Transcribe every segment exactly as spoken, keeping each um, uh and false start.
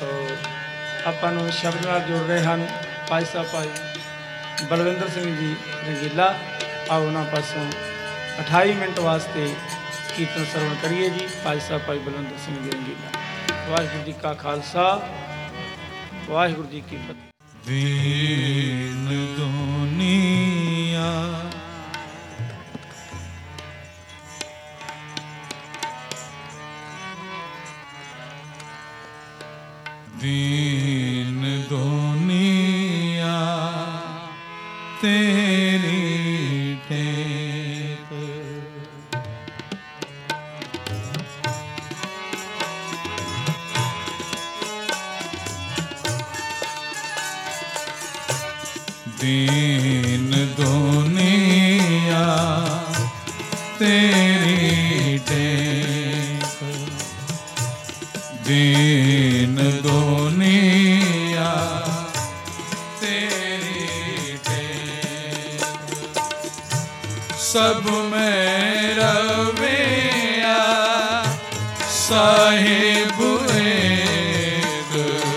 तो ਆਪਾਂ ਨੂੰ ਸ਼ਬਦ ਨਾਲ ਜੁੜ ਰਹੇ ਹਨ ਭਾਈ ਸਾਹਿਬ ਭਾਈ ਬਲਵਿੰਦਰ ਸਿੰਘ ਜੀ ਰੰਗੀਲਾ। आओ उन्होंने पासों अठाई मिनट वास्ते कीर्तन सरवण करिए जी। भाई साहब भाई बलविंदर सिंह जी रंगीला। वाहिगुरू जी का खालसा वाहिगुरू जी की फतेह। दीन दुनिया दीन दुनिया तेरी टेक दीन दुनिया तेरी टेक दीन दुनिया तेरी टेक सब में रविया साहिब एक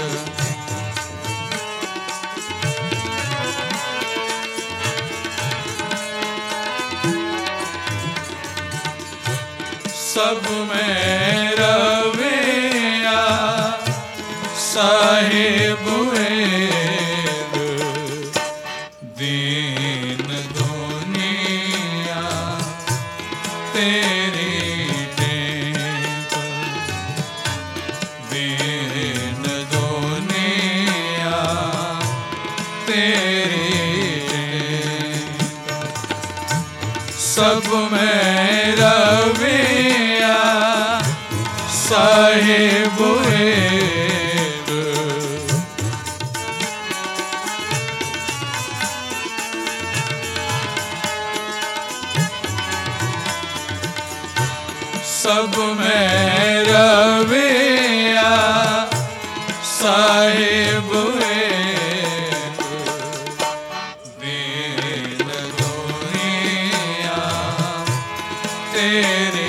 सब में रविया साहिब एक दीन दुनिया तेरी टेक दीन दुनिया तेरी टेक सब में रविया साहिब एक सब में रविया साहिब एक दीन दुनिया तेरी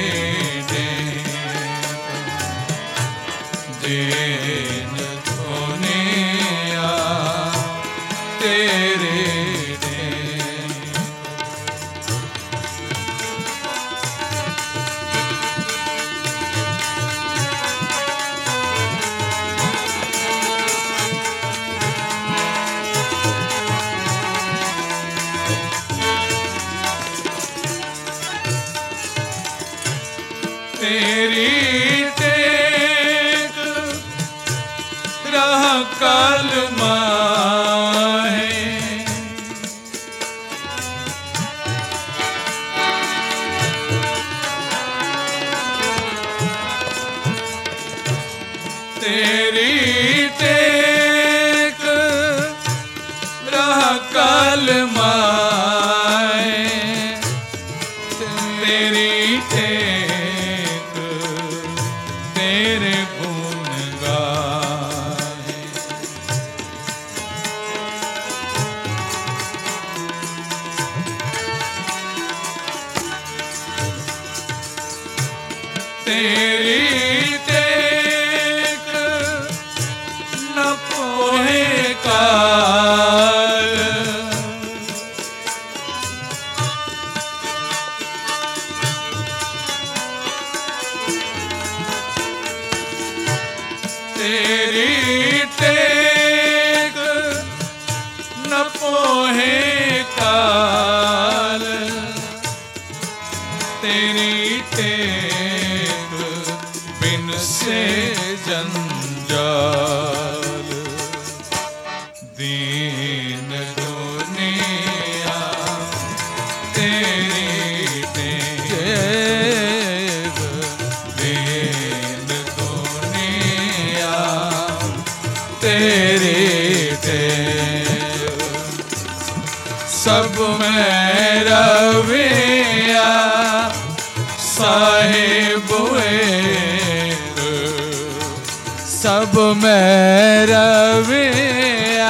दीन दुनिया तेरे तेरी टेक रह कल माहे तेरी टेक रह कल माहे तेरी टेक तेरे गुण गाए तेरी टेक न पोहे काल तेरी टेक न पोहे काल तेरी टेक बिन से जंजाल दीन दुनिया तेरी टेक दीन दुनिया तेरी टेक सब में रविया साहिब एक सब में रविया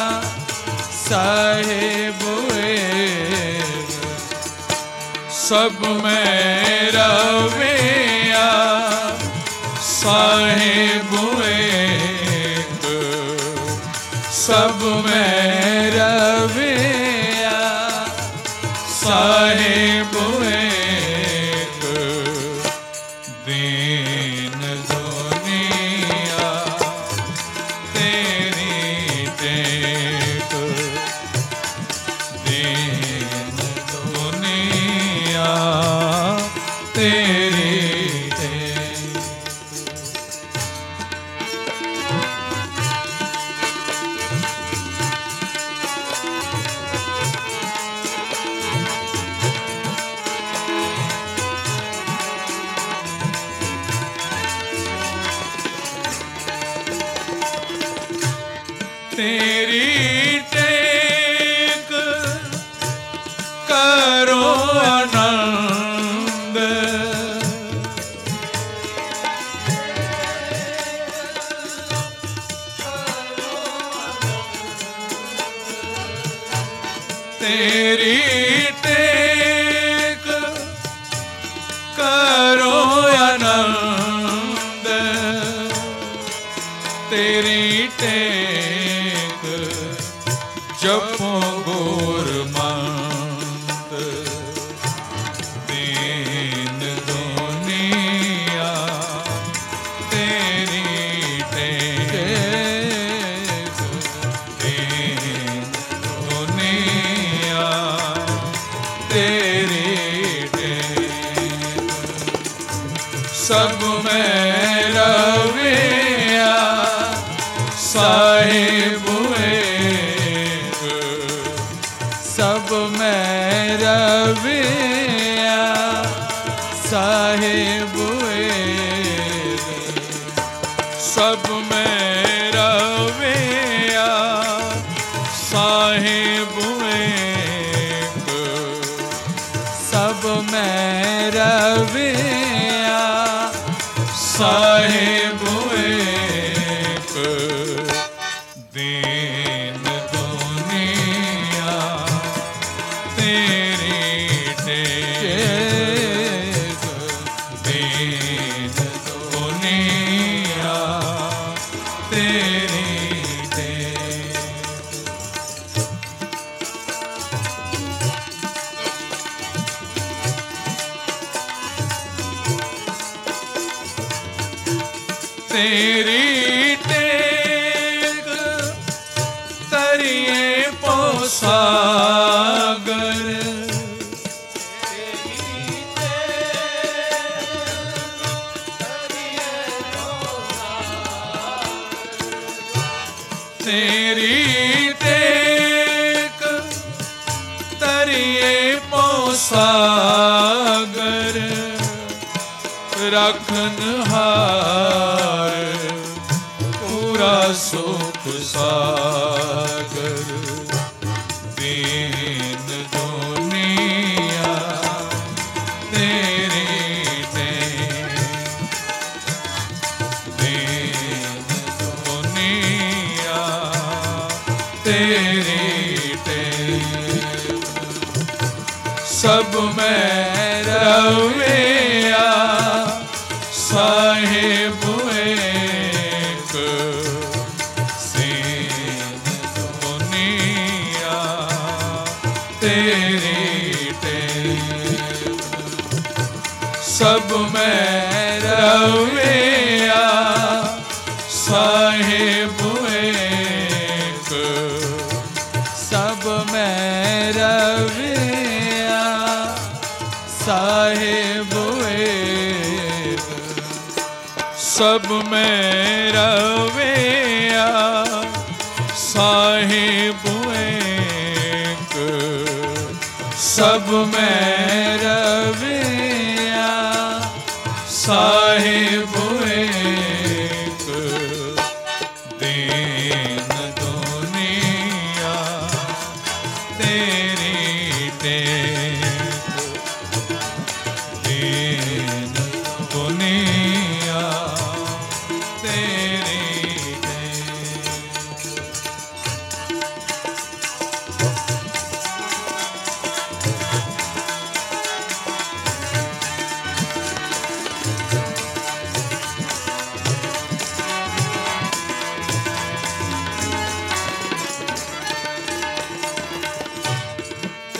साहिब एक सब में रविया साहिब एक सब में रविया साहिब एक दीन दुनिया तेरी टेक दीन दुनिया तेरी तेरी टेक करो आनंद तेरी टेक करो आनंद तेरी टेक जपो गुरमंत दीन दुनिया तेरी टेक दीन दुनिया तेरी टेक सब में रविया साहिब एक सब में रविया साहिब एक सब में रविया साहिब एक सब में रविया साहिब एक दीन दुनिया तेरी टेक दीन दुनिया तेरी टेक तेरी टेक तरिए पोसागर तेरी टेक तरिए पोसागर रखन हार पूरा सुख सागर दीन दुनिया तेरी टेक दीन दुनिया तेरी टेक सब में रविया साहिब एक दीन दुनिया तेरी टेक सब में रविया साहिब एक सब में रविया साहिब एक सब में रविया साहिब एक सब में रविया साहिब एक दीन दुनिया तेरी टेक दीन दुनिया तेरी टेक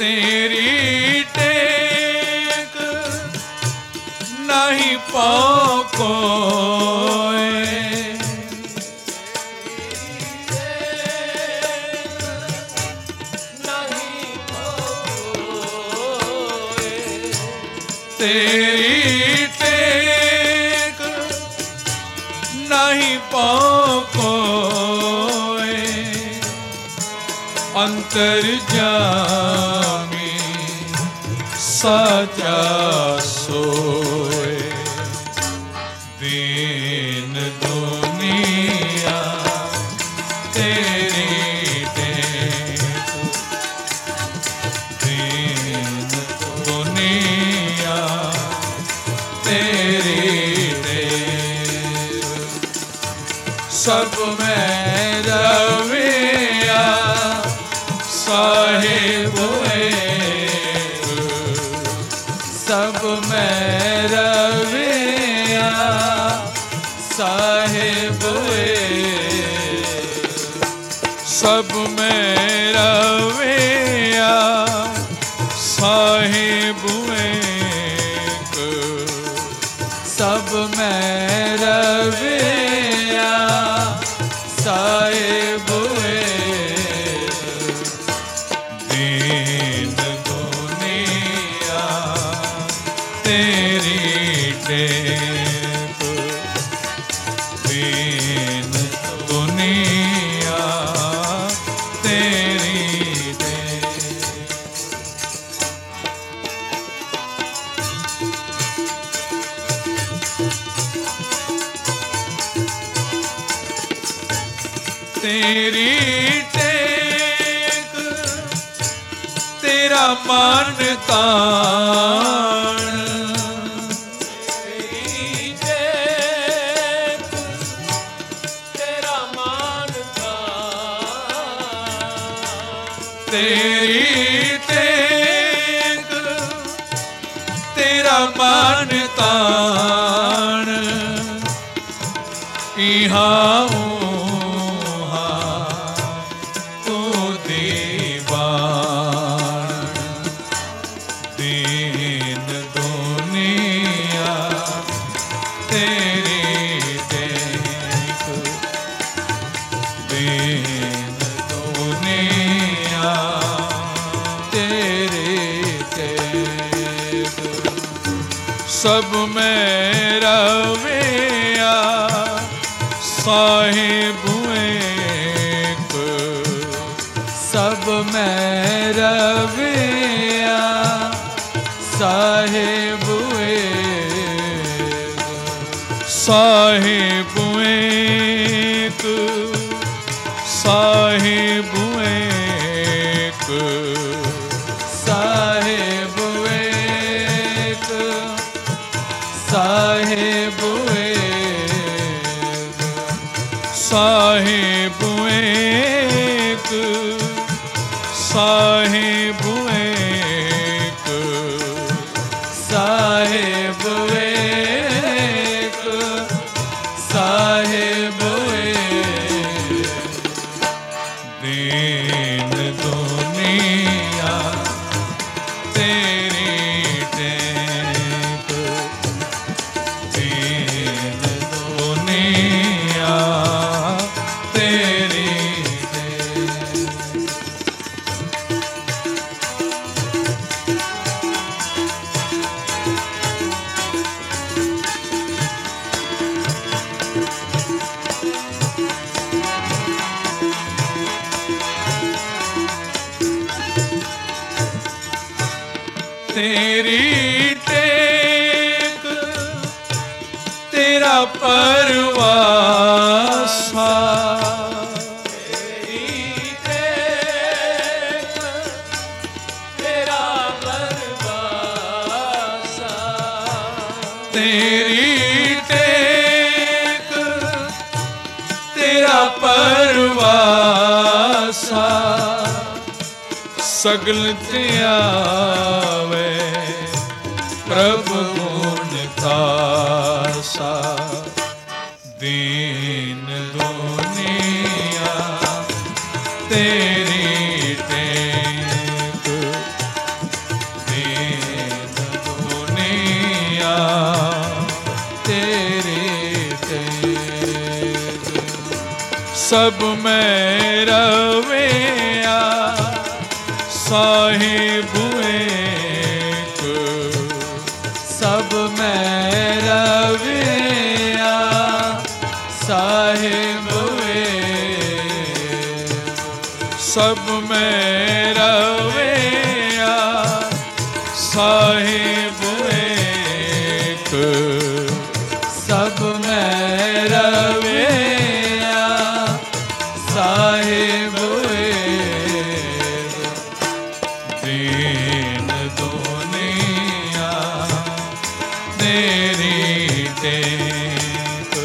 तेरी टेक नहीं पाओ कोई, तेरी टेक नहीं पाओ कोई, अंतर्यामी साचा सोए, दीन दुनिया तेरी टेक, दीन दुनिया तेरी टेक, सब में रविया साहिब एक, सब में रविया साहिब एक, सब में रविया साहिब एक, सब में रविया साहिब एक, दीन दुनिया तेरी टेक, दीन दुनिया तेरी टेक। तेरी टेक तेरा मान तान, तेरी टेक तेरा मान तान, तेरी टेक तेरा मान तान, इहाँ दीन दुनिया तेरी टेक, दीन दुनिया तेरी टेक, सब में रविया साहिब एक, सब में रविया साहिब एक, साहिब एक, साहिब एक, साहिब एक, साहिब एक, साहिब एक, साहिब एक, साहिब एक, साहिब एक, दीन दुनिया तेरी टेक, दीन दुनिया तेरी टेक। तेरी टेक तेरा परवासा, तेरी टेक तेरा परवासा, तेरी टेक तेरा परवासा, सगल त्यावे प्रभु गुण तासा, दीन दुनिया तेरी टेक, सब में रविया साहिब एक, सब में रविया साहिब एक, सब में रविया साहिब एक, सब में रविया साहिब एक, दीन दुनिया तेरी टेक,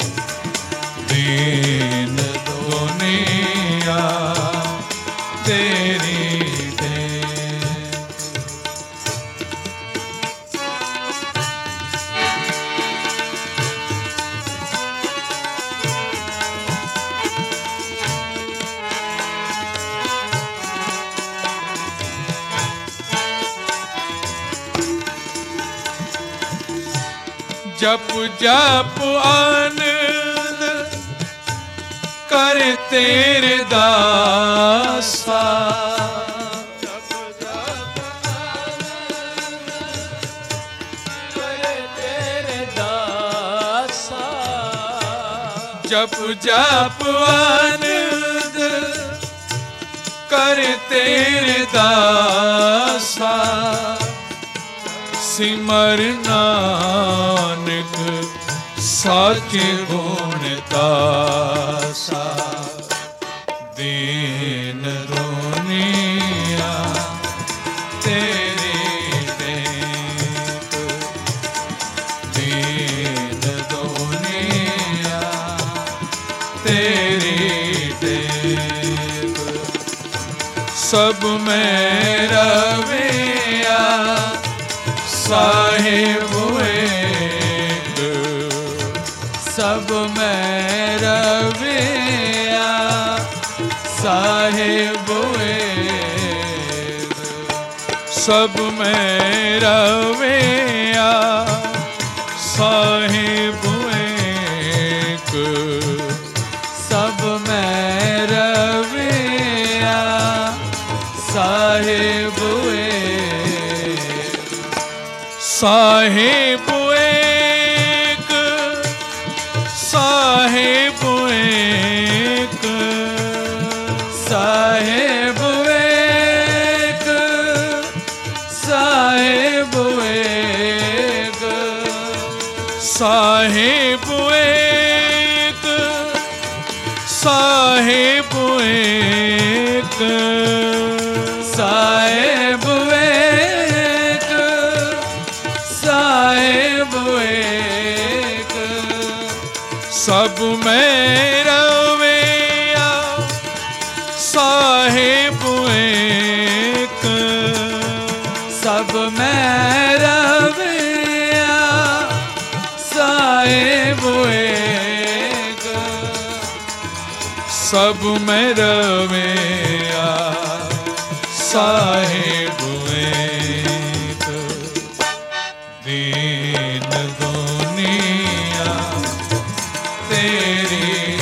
दीन दुनिया तेरी टेक। जप जप आनंद कर तेरे दासा, जप जप आनंद करे तेरे दासा, जप जप आनंद कर तेरे दासा, सिमर नानक साचे गुण तासा, दीन दुनिया तेरी टेक, दीन दुनिया तेरी टेक, सब में रविया साहिब एक, सब में रविया साहिब एक, सब में रविया साहिब एक, सब में रविया साहिब एक, साहिब एक, साहिब एक, साहिब एक, साहिब एक, साहिब एक, साहिब एक, साहिब एक, साहिब एक, सब में रविया साहिब एक, सब में रविया साहिब एक, सब में रविया साहिब एक, दीन दुनिया तेरी